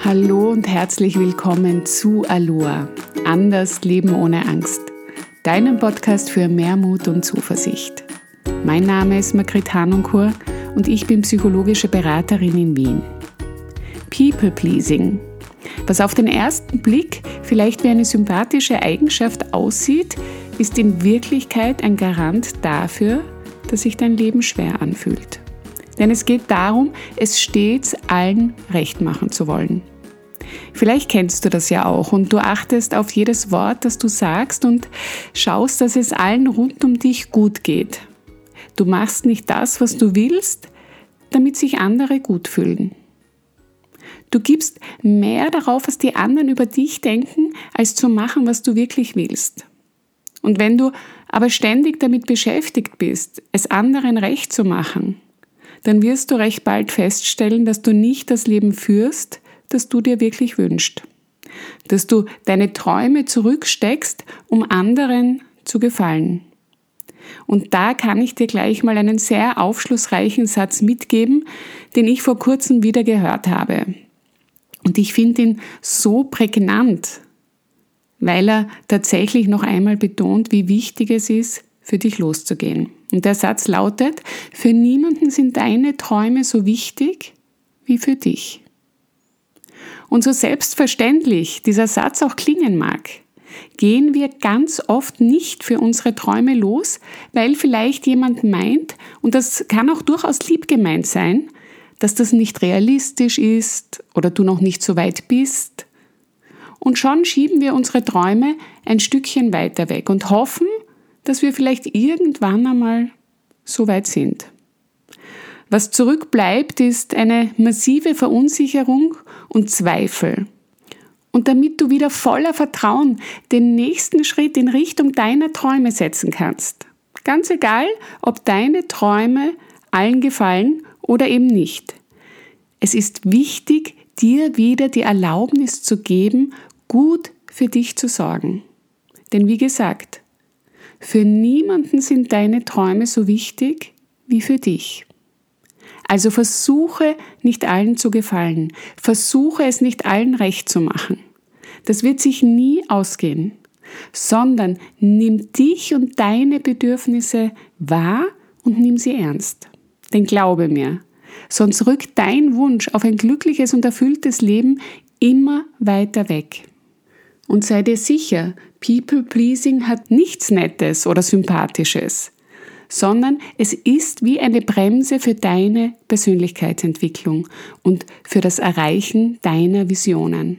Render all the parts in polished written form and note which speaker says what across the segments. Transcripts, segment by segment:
Speaker 1: Hallo und herzlich willkommen zu Aloha, anders leben ohne Angst, deinem Podcast für mehr Mut und Zuversicht. Mein Name ist Margret Hanunkur und ich bin psychologische Beraterin in Wien. People-Pleasing, was auf den ersten Blick vielleicht wie eine sympathische Eigenschaft aussieht, ist in Wirklichkeit ein Garant dafür, dass sich dein Leben schwer anfühlt. Denn es geht darum, es stets allen recht machen zu wollen. Vielleicht kennst du das ja auch und du achtest auf jedes Wort, das du sagst und schaust, dass es allen rund um dich gut geht. Du machst nicht das, was du willst, damit sich andere gut fühlen. Du gibst mehr darauf, was die anderen über dich denken, als zu machen, was du wirklich willst. Und wenn du aber ständig damit beschäftigt bist, es anderen recht zu machen, dann wirst du recht bald feststellen, dass du nicht das Leben führst, das du dir wirklich wünschst. Dass du deine Träume zurücksteckst, um anderen zu gefallen. Und da kann ich dir gleich mal einen sehr aufschlussreichen Satz mitgeben, den ich vor kurzem wieder gehört habe. Und ich finde ihn so prägnant, weil er tatsächlich noch einmal betont, wie wichtig es ist, für dich loszugehen. Und der Satz lautet: Für niemanden sind deine Träume so wichtig wie für dich. Und so selbstverständlich dieser Satz auch klingen mag, gehen wir ganz oft nicht für unsere Träume los, weil vielleicht jemand meint, und das kann auch durchaus lieb gemeint sein, dass das nicht realistisch ist oder du noch nicht so weit bist. Und schon schieben wir unsere Träume ein Stückchen weiter weg und hoffen, dass wir vielleicht irgendwann einmal so weit sind. Was zurückbleibt, ist eine massive Verunsicherung und Zweifel. Und damit du wieder voller Vertrauen den nächsten Schritt in Richtung deiner Träume setzen kannst. Ganz egal, ob deine Träume allen gefallen oder eben nicht. Es ist wichtig, dir wieder die Erlaubnis zu geben, gut für dich zu sorgen. Denn wie gesagt, für niemanden sind deine Träume so wichtig wie für dich. Also versuche nicht allen zu gefallen. Versuche es nicht allen recht zu machen. Das wird sich nie ausgehen. Sondern nimm dich und deine Bedürfnisse wahr und nimm sie ernst. Denn glaube mir, sonst rückt dein Wunsch auf ein glückliches und erfülltes Leben immer weiter weg. Und sei dir sicher, People-Pleasing hat nichts Nettes oder Sympathisches, sondern es ist wie eine Bremse für deine Persönlichkeitsentwicklung und für das Erreichen deiner Visionen.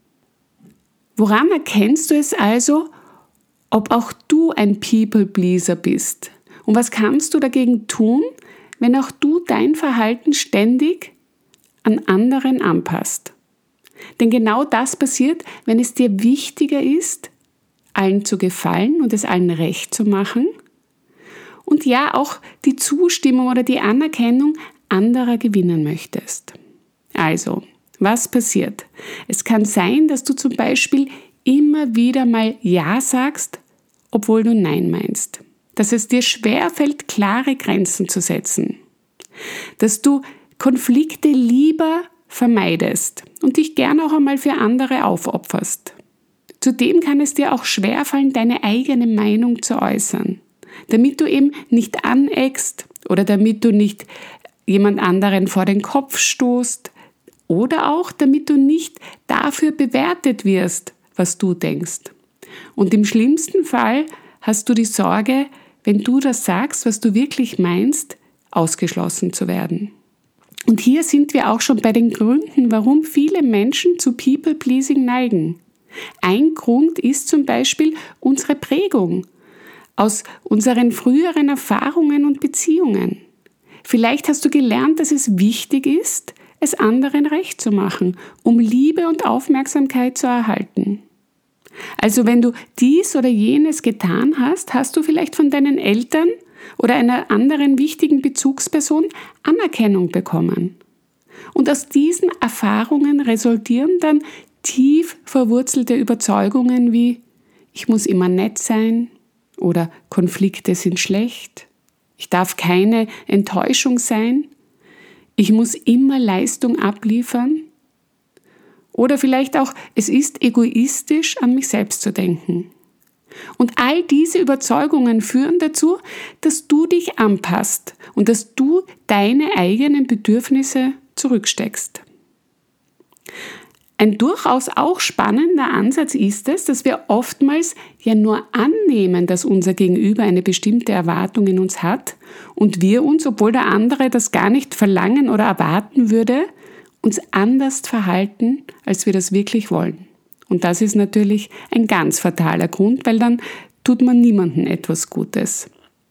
Speaker 1: Woran erkennst du es also, ob auch du ein People-Pleaser bist? Und was kannst du dagegen tun, wenn auch du dein Verhalten ständig an anderen anpasst? Denn genau das passiert, wenn es dir wichtiger ist, allen zu gefallen und es allen recht zu machen und ja auch die Zustimmung oder die Anerkennung anderer gewinnen möchtest. Also, was passiert? Es kann sein, dass du zum Beispiel immer wieder mal Ja sagst, obwohl du Nein meinst. Dass es dir schwerfällt, klare Grenzen zu setzen. Dass du Konflikte lieber vermeidest und dich gern auch einmal für andere aufopferst. Zudem kann es dir auch schwerfallen, deine eigene Meinung zu äußern, damit du eben nicht aneckst oder damit du nicht jemand anderen vor den Kopf stoßt oder auch damit du nicht dafür bewertet wirst, was du denkst. Und im schlimmsten Fall hast du die Sorge, wenn du das sagst, was du wirklich meinst, ausgeschlossen zu werden. Und hier sind wir auch schon bei den Gründen, warum viele Menschen zu People-Pleasing neigen. Ein Grund ist zum Beispiel unsere Prägung aus unseren früheren Erfahrungen und Beziehungen. Vielleicht hast du gelernt, dass es wichtig ist, es anderen recht zu machen, um Liebe und Aufmerksamkeit zu erhalten. Also wenn du dies oder jenes getan hast, hast du vielleicht von deinen Eltern oder einer anderen wichtigen Bezugsperson Anerkennung bekommen. Und aus diesen Erfahrungen resultieren dann tief verwurzelte Überzeugungen wie: Ich muss immer nett sein oder Konflikte sind schlecht, ich darf keine Enttäuschung sein, ich muss immer Leistung abliefern Oder vielleicht auch, es ist egoistisch, an mich selbst zu denken. Und all diese Überzeugungen führen dazu, dass du dich anpasst und dass du deine eigenen Bedürfnisse zurücksteckst. Ein durchaus auch spannender Ansatz ist es, dass wir oftmals ja nur annehmen, dass unser Gegenüber eine bestimmte Erwartung in uns hat und wir uns, obwohl der andere das gar nicht verlangen oder erwarten würde, uns anders verhalten, als wir das wirklich wollen. Und das ist natürlich ein ganz fataler Grund, weil dann tut man niemandem etwas Gutes.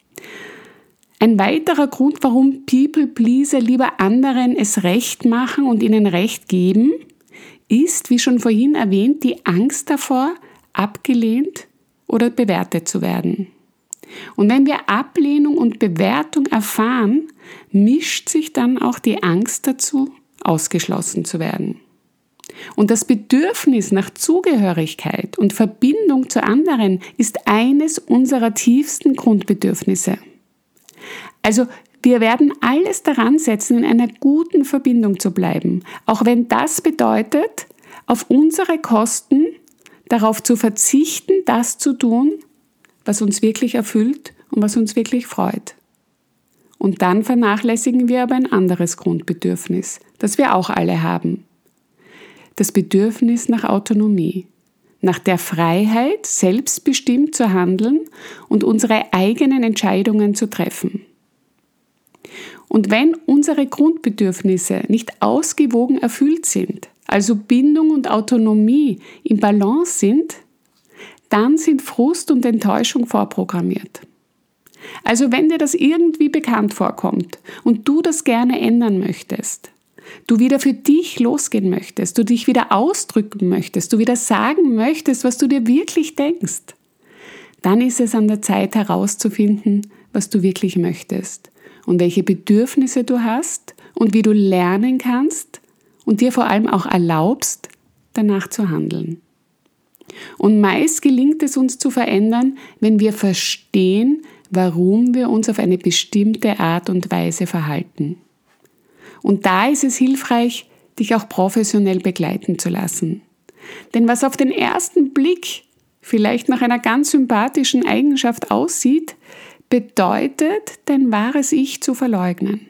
Speaker 1: Ein weiterer Grund, warum People-Pleaser lieber anderen es recht machen und ihnen Recht geben, ist, wie schon vorhin erwähnt, die Angst davor, abgelehnt oder bewertet zu werden. Und wenn wir Ablehnung und Bewertung erfahren, mischt sich dann auch die Angst dazu, ausgeschlossen zu werden. Und das Bedürfnis nach Zugehörigkeit und Verbindung zu anderen ist eines unserer tiefsten Grundbedürfnisse. Also wir werden alles daran setzen, in einer guten Verbindung zu bleiben, auch wenn das bedeutet, auf unsere Kosten darauf zu verzichten, das zu tun, was uns wirklich erfüllt und was uns wirklich freut. Und dann vernachlässigen wir aber ein anderes Grundbedürfnis, das wir auch alle haben. Das Bedürfnis nach Autonomie, nach der Freiheit, selbstbestimmt zu handeln und unsere eigenen Entscheidungen zu treffen. Und wenn unsere Grundbedürfnisse nicht ausgewogen erfüllt sind, also Bindung und Autonomie im Balance sind, dann sind Frust und Enttäuschung vorprogrammiert. Also wenn dir das irgendwie bekannt vorkommt und du das gerne ändern möchtest, du wieder für dich losgehen möchtest, du dich wieder ausdrücken möchtest, du wieder sagen möchtest, was du dir wirklich denkst, dann ist es an der Zeit herauszufinden, was du wirklich möchtest und welche Bedürfnisse du hast und wie du lernen kannst und dir vor allem auch erlaubst, danach zu handeln. Und meist gelingt es uns zu verändern, wenn wir verstehen, warum wir uns auf eine bestimmte Art und Weise verhalten. Und da ist es hilfreich, dich auch professionell begleiten zu lassen. Denn was auf den ersten Blick vielleicht nach einer ganz sympathischen Eigenschaft aussieht, bedeutet, dein wahres Ich zu verleugnen.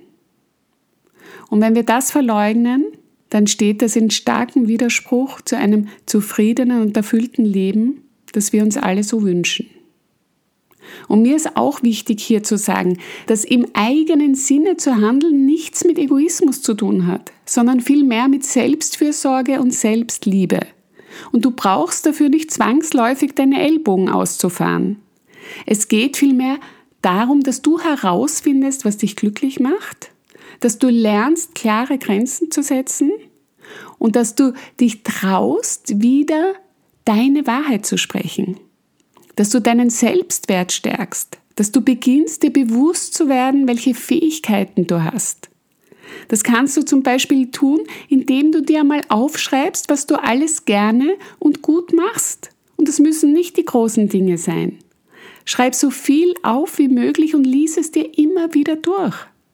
Speaker 1: Und wenn wir das verleugnen, dann steht das in starkem Widerspruch zu einem zufriedenen und erfüllten Leben, das wir uns alle so wünschen. Und mir ist auch wichtig hier zu sagen, dass im eigenen Sinne zu handeln nichts mit Egoismus zu tun hat, sondern vielmehr mit Selbstfürsorge und Selbstliebe. Und du brauchst dafür nicht zwangsläufig deine Ellbogen auszufahren. Es geht vielmehr darum, dass du herausfindest, was dich glücklich macht, dass du lernst, klare Grenzen zu setzen und dass du dich traust, wieder deine Wahrheit zu sprechen. Dass du deinen Selbstwert stärkst, dass du beginnst, dir bewusst zu werden, welche Fähigkeiten du hast. Das kannst du zum Beispiel tun, indem du dir einmal aufschreibst, was du alles gerne und gut machst. Und das müssen nicht die großen Dinge sein. Schreib so viel auf wie möglich und lies es dir immer wieder durch.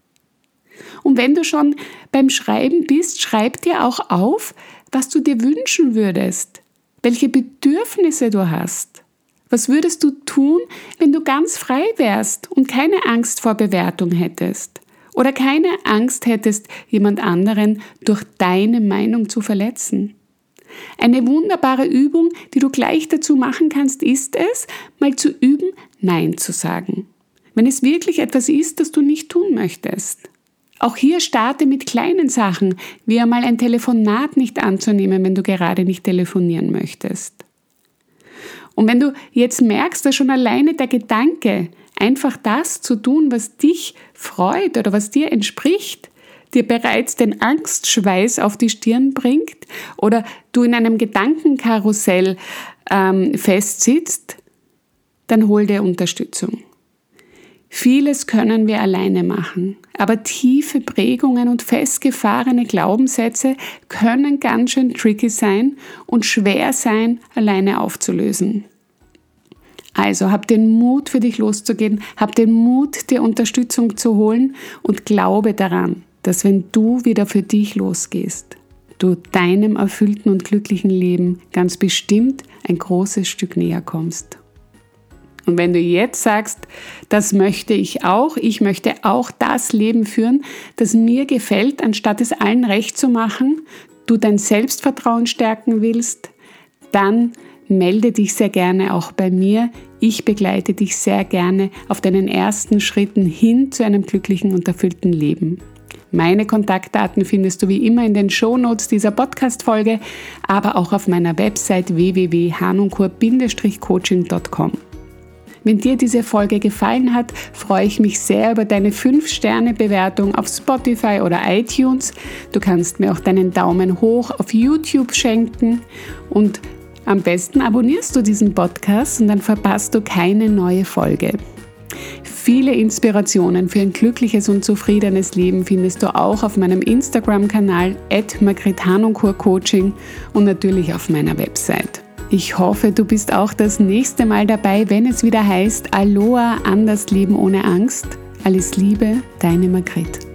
Speaker 1: Und wenn du schon beim Schreiben bist, schreib dir auch auf, was du dir wünschen würdest, welche Bedürfnisse du hast. Was würdest du tun, wenn du ganz frei wärst und keine Angst vor Bewertung hättest? Oder keine Angst hättest, jemand anderen durch deine Meinung zu verletzen? Eine wunderbare Übung, die du gleich dazu machen kannst, ist es, mal zu üben, Nein zu sagen. Wenn es wirklich etwas ist, das du nicht tun möchtest. Auch hier starte mit kleinen Sachen, wie einmal ein Telefonat nicht anzunehmen, wenn du gerade nicht telefonieren möchtest. Und wenn du jetzt merkst, dass schon alleine der Gedanke, einfach das zu tun, was dich freut oder was dir entspricht, dir bereits den Angstschweiß auf die Stirn bringt oder du in einem Gedankenkarussell festsitzt, dann hol dir Unterstützung. Vieles können wir alleine machen, aber tiefe Prägungen und festgefahrene Glaubenssätze können ganz schön tricky sein und schwer sein, alleine aufzulösen. Also hab den Mut, für dich loszugehen, hab den Mut, dir Unterstützung zu holen und glaube daran, dass wenn du wieder für dich losgehst, du deinem erfüllten und glücklichen Leben ganz bestimmt ein großes Stück näher kommst. Und wenn du jetzt sagst, das möchte ich möchte auch das Leben führen, das mir gefällt, anstatt es allen recht zu machen, du dein Selbstvertrauen stärken willst, dann melde dich sehr gerne auch bei mir. Ich begleite dich sehr gerne auf deinen ersten Schritten hin zu einem glücklichen und erfüllten Leben. Meine Kontaktdaten findest du wie immer in den Shownotes dieser Podcast-Folge, aber auch auf meiner Website www.hanunkur-coaching.com. Wenn dir diese Folge gefallen hat, freue ich mich sehr über deine 5-Sterne-Bewertung auf Spotify oder iTunes. Du kannst mir auch deinen Daumen hoch auf YouTube schenken und am besten abonnierst du diesen Podcast und dann verpasst du keine neue Folge. Viele Inspirationen für ein glückliches und zufriedenes Leben findest du auch auf meinem Instagram-Kanal @margrethanunkur-coaching und natürlich auf meiner Website. Ich hoffe, du bist auch das nächste Mal dabei, wenn es wieder heißt Aloha, anders leben ohne Angst. Alles Liebe, deine Margret.